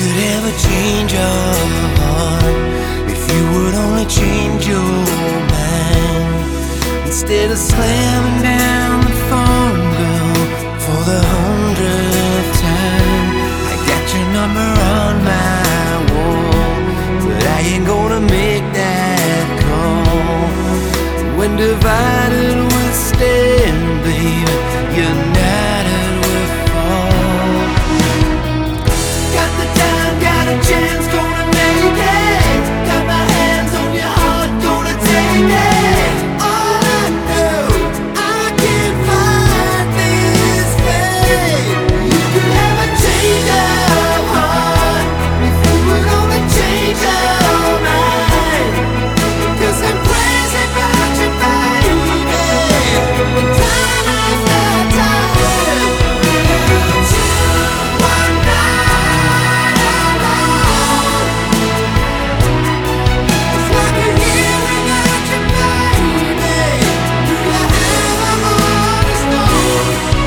could ever change your heart, if you would only change your mind. Instead of slamming down the phone, girl, for the 100th time, I got your number on my wall, but I ain't gonna make that call. When divided we'll stand, baby, united we'll fall. Got the time, got a chance, gonna make it. Got my hands on your heart, gonna take it. All I know, I can't fight this pain. You could never change our heart, if you would only change our mind. 'Cause I'm crazy about you, baby, time after time. One night alone, it's like a year without you, baby. Do you ever understand?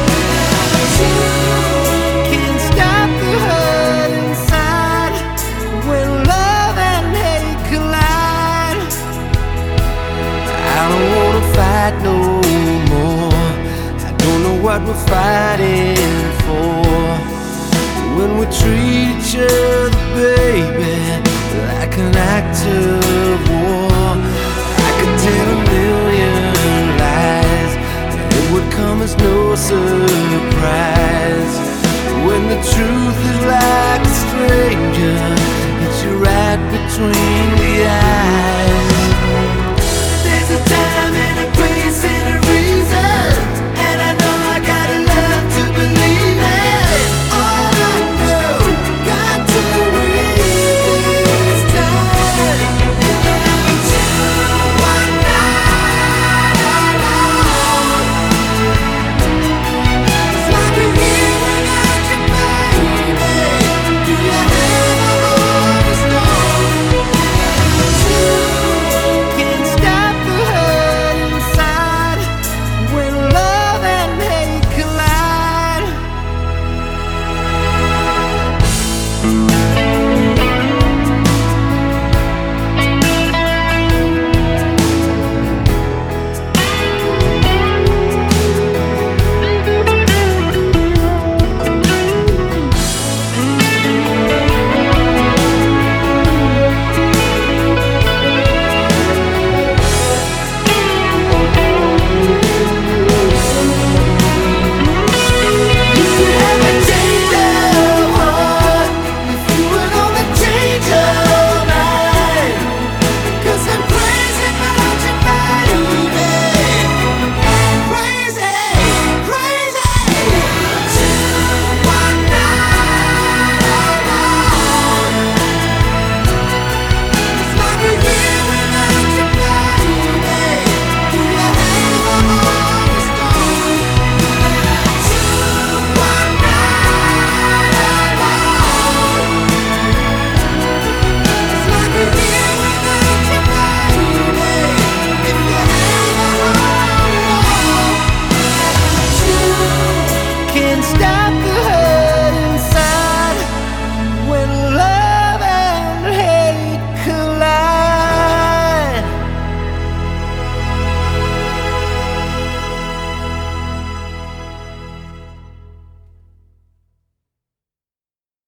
You can't stop the hurt inside when love and hate collide. I don't wanna fight no more. I don't know what we're fighting for. When we treat each other, baby, like an act of war, I could tell a million lies, and it would come as no surprise. When the truth is like a stranger, hits you right between the eyes.